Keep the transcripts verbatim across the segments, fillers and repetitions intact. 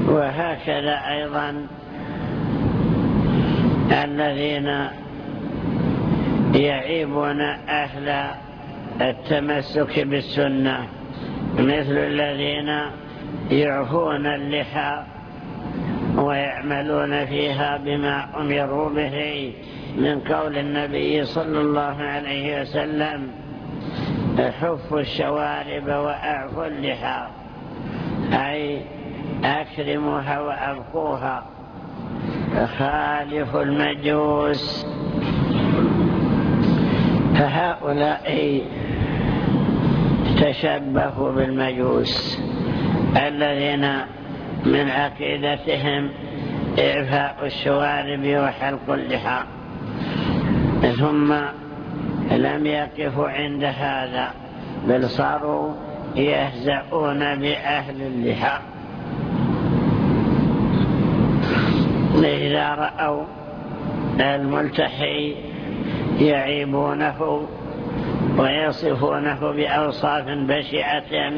وهكذا أيضا الذين يعيبون أهل التمسك بالسنة مثل الذين يعفون اللحى ويعملون فيها بما أمروا به من قول النبي صلى الله عليه وسلم: حفوا الشوارب وأعفوا اللحى، أي أكرموها وأبقوها. خالفوا المجوس، فهؤلاء تشبهوا بالمجوس الذين من عقيدتهم إعفاء الشوارب وحلق اللحى، ثم لم يقفوا عند هذا بل صاروا يهزؤون بأهل اللحى. إذا رأوا الملتحي يعيبونه ويصفونه بأوصاف بشعة،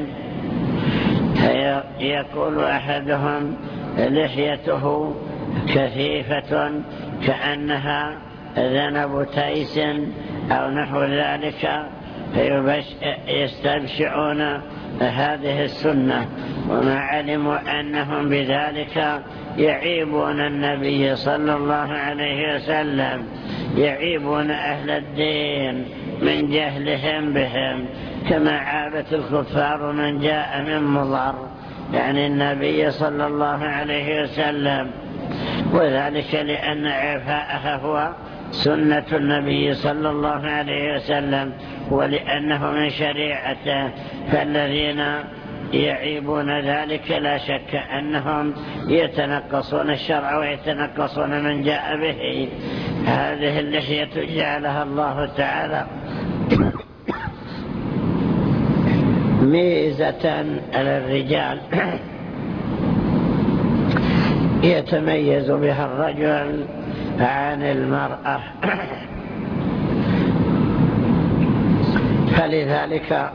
يقول أحدهم: لحيته كثيفة كأنها ذنب تيس أو نحو ذلك، فيستبشعون هذه السنة، وما علموا أنهم بذلك يعيبون النبي صلى الله عليه وسلم، يعيبون أهل الدين من جهلهم بهم، كما عابت الكفار من جاء من مضر، يعني النبي صلى الله عليه وسلم، وذلك لأن عفاءها هو سنة النبي صلى الله عليه وسلم، ولأنه من شريعته. فالذين يعيبون ذلك لا شك أنهم يتنقصون الشرع ويتنقصون من جاء به. هذه اللحية جعلها الله تعالى ميزة على الرجال يتميز بها الرجل عن المرأة، فلذلك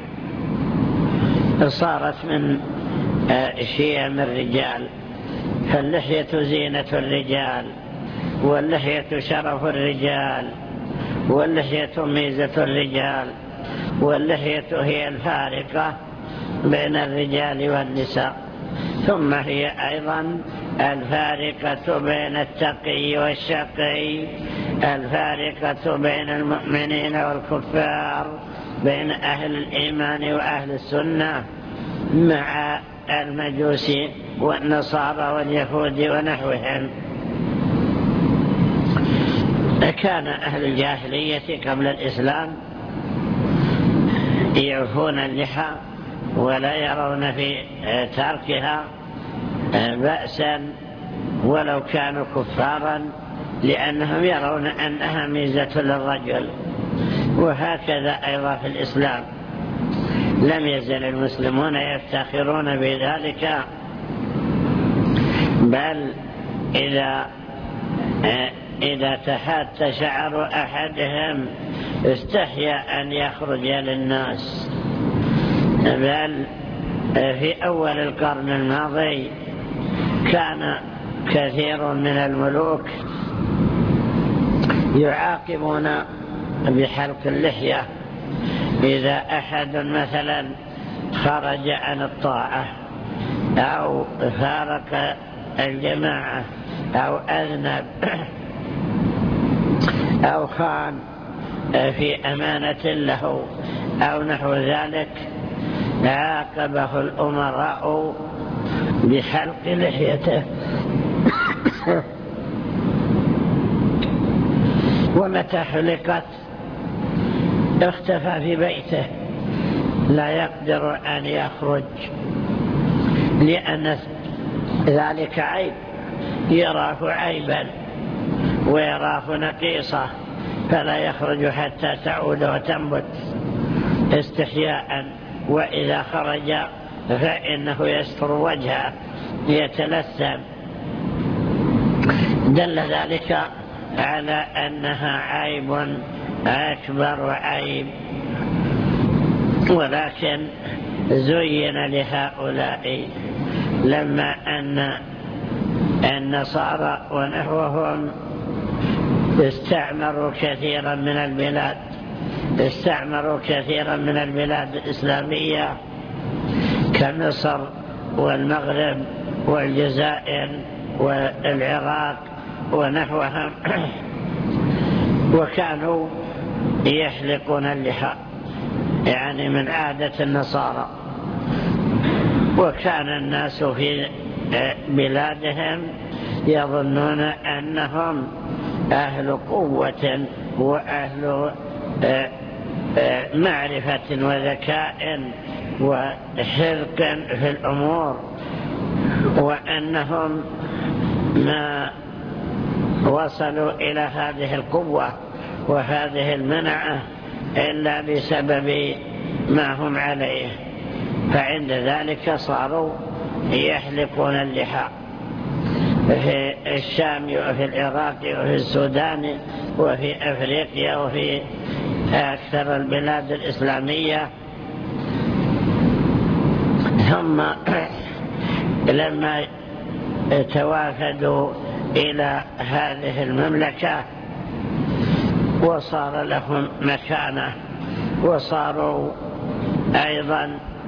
صارت من شيم الرجال. فاللحية زينة الرجال، واللحية شرف الرجال، واللحية ميزة الرجال، واللحية هي الفارقة بين الرجال والنساء، ثم هي أيضا الفارقة بين التقي والشقي، الفارقة بين المؤمنين والكفار، بين أهل الإيمان وأهل السنة مع المجوس والنصارى واليهود ونحوهم. كان أهل الجاهلية قبل الإسلام يعفون اللحى ولا يرون في تركها بأسا ولو كانوا كفارا، لأنهم يرون أنها ميزة للرجل. وهكذا أيضا في الإسلام لم يزل المسلمون يفتخرون بذلك، بل إذا إذا تحات شعر أحدهم استحيا أن يخرج للناس. بل في أول القرن الماضي كان كثير من الملوك يعاقبون بحلق اللحية إذا أحد مثلا خرج عن الطاعة أو فارق الجماعة أو أذنب أو خان في أمانة له أو نحو ذلك، عاقبه الأمراء بحلق لحيته. ومتى حلقت اختفى في بيته، لا يقدر أن يخرج، لأن ذلك عيب، يراه عيبا ويراه نقيصة، فلا يخرج حتى تعود وتنبت استحياء. وإذا خرج فإنه يستر وجهه يتلثم. دل ذلك على أنها عيب أكبر عيب، ولكن زين لهؤلاء لما أن النصارى ونحوهم استعمروا كثيرا من البلاد استعمروا كثيرا من البلاد الإسلامية كمصر والمغرب والجزائر والعراق ونحوها، وكانوا يحلقون اللحى يعني من عادة النصارى، وكان الناس في بلادهم يظنون أنهم أهل قوة وأهل معرفة وذكاء وحرق في الأمور، وأنهم ما وصلوا إلى هذه القوة وهذه المنعة إلا بسبب ما هم عليه، فعند ذلك صاروا يحلقون اللحى في الشام وفي العراق وفي السودان وفي أفريقيا وفي أكثر البلاد الإسلامية. ثم لما توافدوا إلى هذه المملكة وصار لهم مكانة، وصاروا أيضا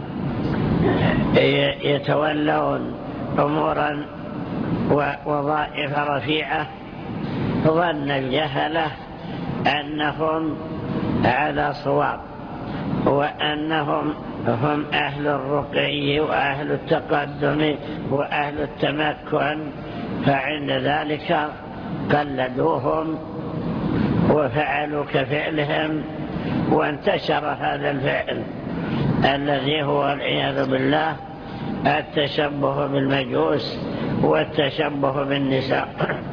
يتولون أمورا ووظائف رفيعة، ظن الجهلة أنهم على صواب وأنهم هم أهل الرقي وأهل التقدم وأهل التمكن، فعند ذلك قلدوهم وفعلوا كفعلهم، وانتشر هذا الفعل الذي هو والعياذ بالله التشبه بالمجوس والتشبه بالنساء.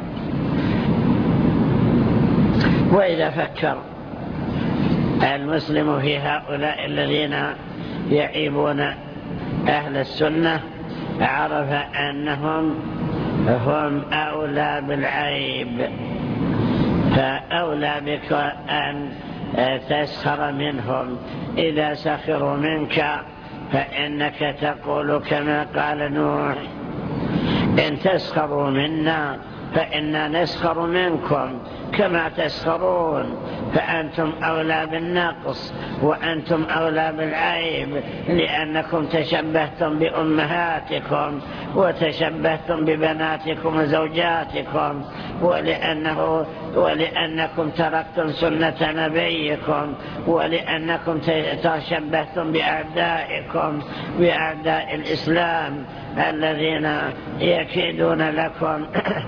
وإذا فكر المسلم في هؤلاء الذين يعيبون أهل السنة عرف أنهم هم أولى بالعيب، فأولى بك أن تسخر منهم. إذا سخروا منك فإنك تقول كما قال نوح: إن تسخروا منا فإنا نسخر منكم كما تسخرون، فأنتم أولى بالنقص وأنتم أولى بالعيب، لأنكم تشبهتم بأمهاتكم وتشبهتم ببناتكم وزوجاتكم، ولأنه ولأنكم تركتم سنة نبيكم، ولأنكم تشبهتم بأعدائكم بأعداء الإسلام الذين يكيدون لكم.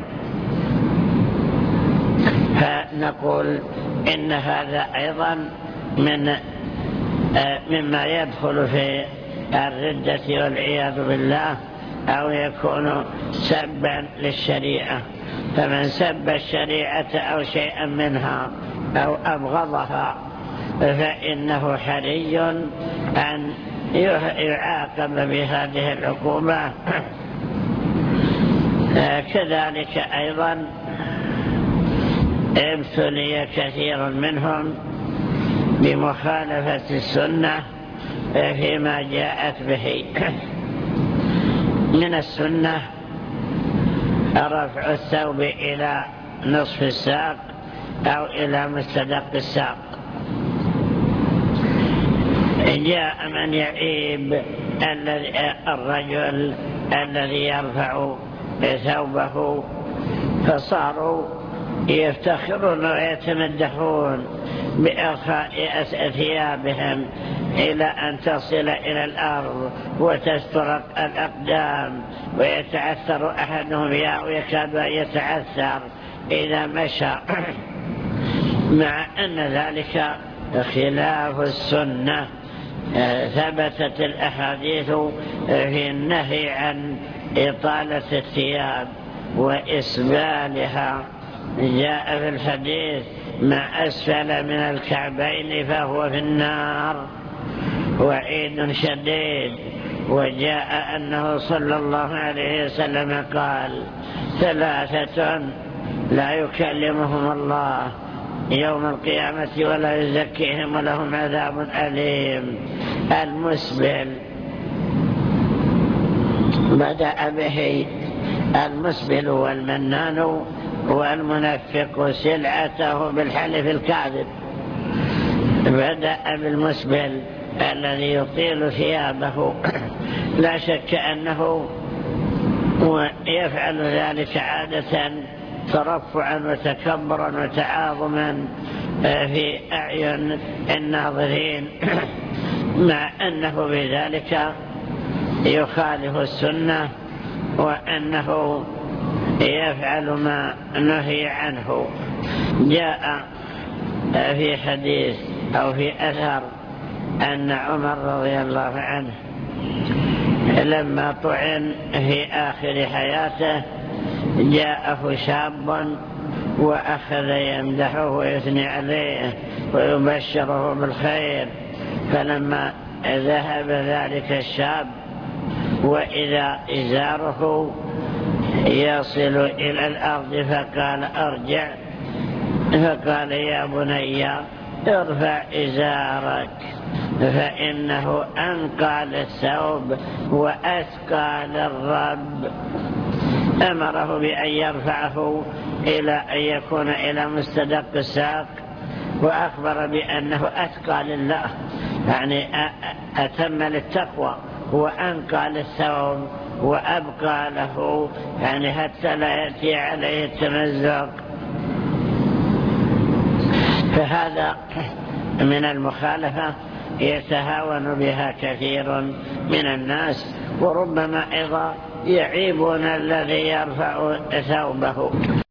فنقول إن هذا أيضا من مما يدخل في الردة والعياذ بالله، أو يكون سبا للشريعة. فمن سب الشريعة أو شيئا منها أو أبغضها فإنه حري أن يعاقب بهذه العقوبة. كذلك أيضا ابتلي كثير منهم بمخالفة السنة فيما جاءت به. من السنة رفع الثوب إلى نصف الساق أو إلى مستدق الساق. جاء من يعيب الرجل الذي يرفع ثوبه، فصاروا يفتخرون ويتمدحون بإرخاء ثيابهم إلى أن تصل إلى الأرض وتسترق الأقدام، ويتعثر أحدهم ويكاد يتعثر إذا مشى، مع أن ذلك خلاف السنة. ثبتت الأحاديث في النهي عن إطالة الثياب وإسبالها. جاء في الحديث: ما أسفل من الكعبين فهو في النار، وعيد شديد. وجاء أنه صلى الله عليه وسلم قال: ثلاثة لا يكلمهم الله يوم القيامة ولا يزكيهم ولهم عذاب أليم: المسبل بدأ به المسبل والمنان والمنفق سلعته بالحلف الكاذب. بدأ بالمسبل الذي يطيل ثيابه، لا شك أنه يفعل ذلك عادة ترفعا وتكبرا وتعاظما في أعين الناظرين، مع أنه بذلك يخالف السنة وأنه يفعل ما نهي عنه. جاء في حديث أو في أثر أن عمر رضي الله عنه لما طعن في آخر حياته جاءه شاب وأخذ يمدحه ويثني عليه ويبشره بالخير، فلما ذهب ذلك الشاب وإذا إزاره يصل إلى الأرض فقال أرجع، فقال يا بني ارفع إزارك فإنه أنقى للثوب وأثقى للرب. أمره بأن يرفعه إلى أن يكون إلى مستدق الساق، وأخبر بأنه أثقى لله، يعني أتم للتقوى، وأنقى للثوب وأبقى له، يعني حتى لا يأتي عليه التمزق. فهذا من المخالفة يتهاون بها كثير من الناس، وربما أيضا يعيبون الذي يرفع ثوبه.